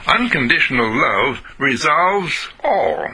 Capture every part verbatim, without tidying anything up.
Unconditional love resolves all.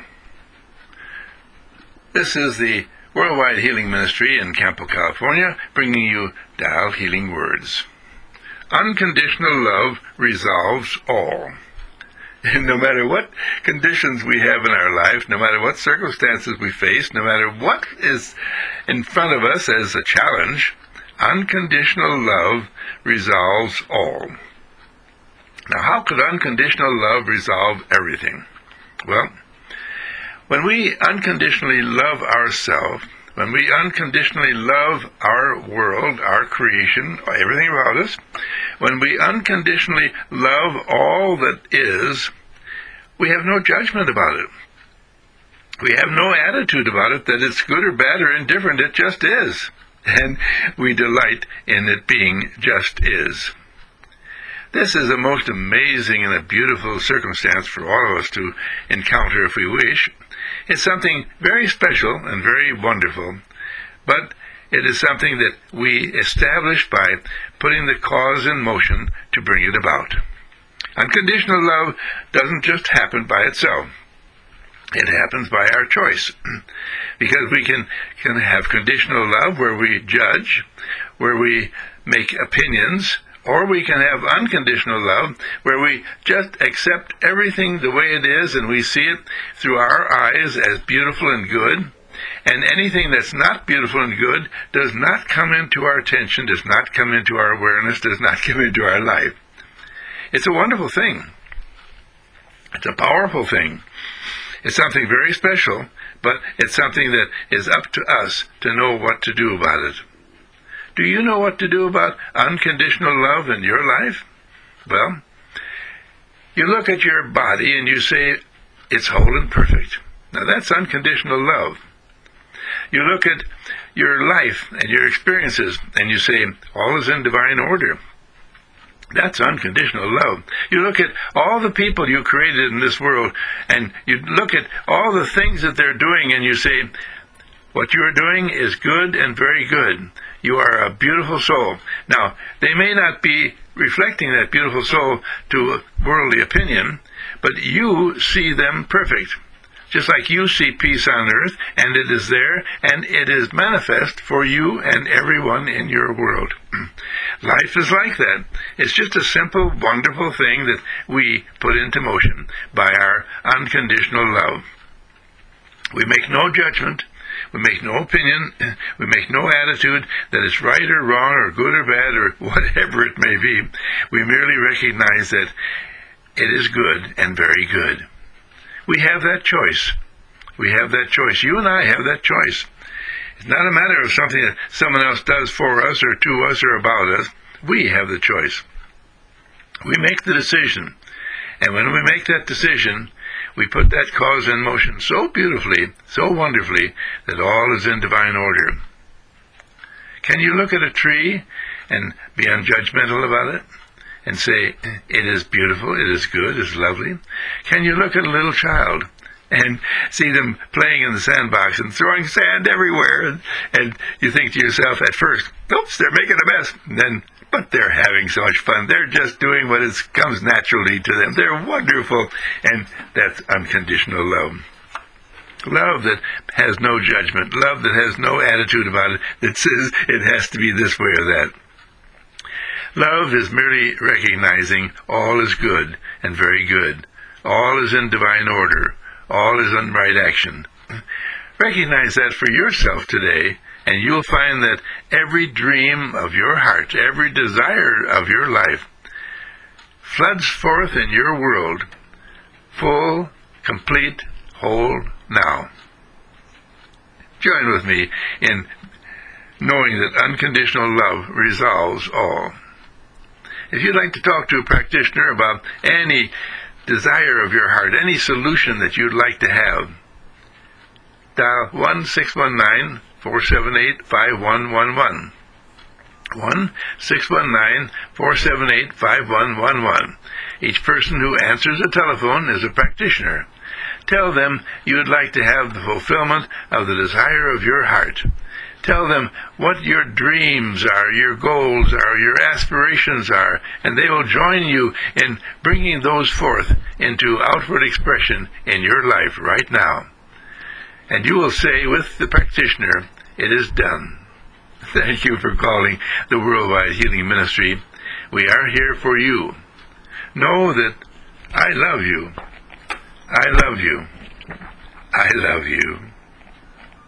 This is the Worldwide Healing Ministry in Campo, California, bringing you Dial Healing Words. Unconditional love resolves all. And no matter what conditions we have in our life, no matter what circumstances we face, no matter what is in front of us as a challenge, unconditional love resolves all. Now, how could unconditional love resolve everything? Well, when we unconditionally love ourselves, when we unconditionally love our world, our creation, everything about us, when we unconditionally love all that is, we have no judgment about it. We have no attitude about it that it's good or bad or indifferent. It just is. And we delight in it being just is. This is a most amazing and a beautiful circumstance for all of us to encounter if we wish. It's something very special and very wonderful, but it is something that we establish by putting the cause in motion to bring it about. Unconditional love doesn't just happen by itself. It happens by our choice, because we can, can have conditional love where we judge, where we make opinions, or we can have unconditional love where we just accept everything the way it is and we see it through our eyes as beautiful and good, and anything that's not beautiful and good does not come into our attention, does not come into our awareness, does not come into our life. It's a wonderful thing. It's a powerful thing. It's something very special, but it's something that is up to us to know what to do about it. Do you know what to do about unconditional love in your life? Well, you look at your body and you say, it's whole and perfect. Now that's unconditional love. You look at your life and your experiences and you say, all is in divine order. That's unconditional love. You look at all the people you created in this world and you look at all the things that they're doing and you say, what you are doing is good and very good. You are a beautiful soul. Now, they may not be reflecting that beautiful soul to worldly opinion, but you see them perfect. Just like you see peace on earth, and it is there, and it is manifest for you and everyone in your world. Life is like that. It's just a simple, wonderful thing that we put into motion by our unconditional love. We make no judgment. We make no opinion, we make no attitude that it's right or wrong or good or bad or whatever it may be. We merely recognize that it is good and very good. We have that choice. We have that choice. You and I have that choice. It's not a matter of something that someone else does for us or to us or about us. We have the choice. We make the decision. And when we make that decision, we put that cause in motion so beautifully, so wonderfully, that all is in divine order. Can you look at a tree and be unjudgmental about it and say, it is beautiful, it is good, it is lovely? Can you look at a little child and see them playing in the sandbox and throwing sand everywhere, and, and you think to yourself at first, oops, they're making a mess, and then but they're having so much fun. They're just doing what is, comes naturally to them. They're wonderful. And that's unconditional love. Love that has no judgment. Love that has no attitude about it, that says it has to be this way or that. Love is merely recognizing all is good and very good. All is in divine order. All is in right action. Recognize that for yourself today, and you'll find that every dream of your heart, every desire of your life, floods forth in your world, full, complete, whole, now. Join with me in knowing that unconditional love resolves all. If you'd like to talk to a practitioner about any desire of your heart, any solution that you'd like to have, dial one six one nine, four seven eight, five one one one. one six one nine, four seven eight, five one one one. Each person who answers the telephone is a practitioner. Tell them you would like to have the fulfillment of the desire of your heart. Tell them what your dreams are, your goals are, your aspirations are, and they will join you in bringing those forth into outward expression in your life right now. And you will say with the practitioner, it is done. Thank you for calling the Worldwide Healing Ministry. We are here for you. Know that I love you. I love you. I love you.